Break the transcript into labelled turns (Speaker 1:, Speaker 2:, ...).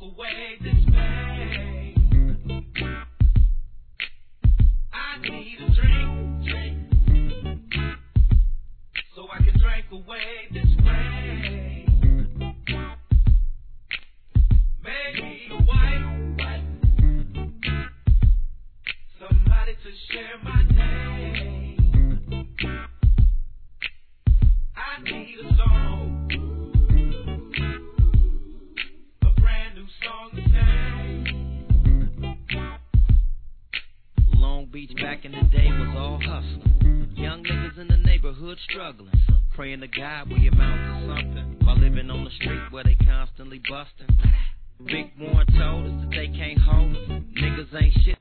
Speaker 1: away this pain. I need a drink, so I can drink away this pain. Maybe a wife, somebody to share my name. I need a song, a brand new song to sing.
Speaker 2: Long Beach back in the day was all hustling. Young niggas in the neighborhood struggling. Praying to God we amount to something while living on the street where they constantly busting. Big Warren told us that they can't hold us. Niggas ain't shit.